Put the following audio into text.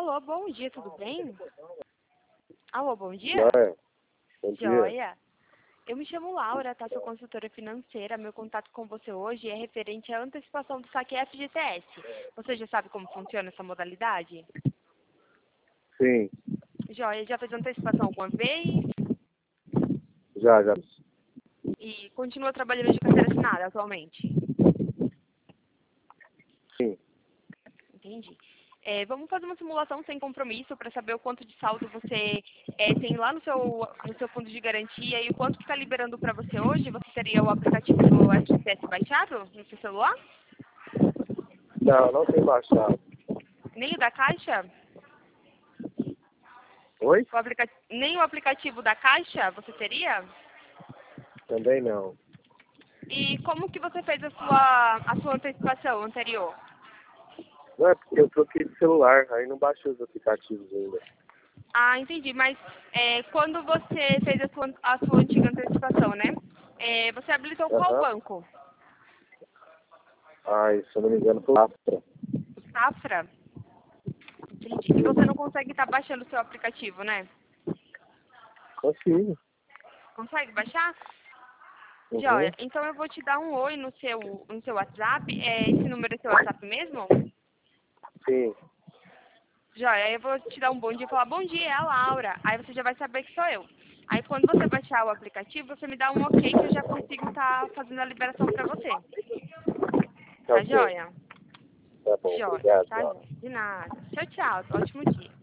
Alô, bom dia, tudo bem? Alô, bom dia? Joia. Bom dia. Joia. Eu me chamo Laura, tá? Sou consultora financeira. Meu contato com você hoje é referente à antecipação do saque FGTS. Você já sabe como funciona essa modalidade? Sim, Joia, já fez antecipação alguma vez? já. E continua trabalhando de carteira assinada atualmente? Sim. Entendi. Vamos fazer uma simulação sem compromisso para saber o quanto de saldo você tem lá no seu fundo de garantia e o quanto que está liberando para você hoje. Você teria o aplicativo do FGTS baixado no seu celular? Não tem baixado. Nem o da Caixa? Oi? Nem o aplicativo da Caixa você teria? Também não. E como que você fez a sua antecipação anterior? Não é porque eu troquei de celular, aí não baixei os aplicativos ainda. Ah, entendi. Mas quando você fez a sua antiga antecipação, né? Você habilitou qual Aham. banco? Ai, se eu não me engano, foi Safra. Safra? Entendi. E você não consegue estar baixando o seu aplicativo, né? Consigo. Consegue baixar? Uhum. Joia. Então eu vou te dar um oi no seu WhatsApp. Esse número é seu WhatsApp mesmo? Sim. Joia. Aí eu vou te dar um bom dia e falar, bom dia, é a Laura. Aí você já vai saber que sou eu. Aí quando você baixar o aplicativo, você me dá um ok que eu já consigo estar fazendo a liberação para você. Tá Tá ok. joia? Tá bom, Joia. obrigado. Tá joia. De nada. Tchau, tchau. Ótimo dia.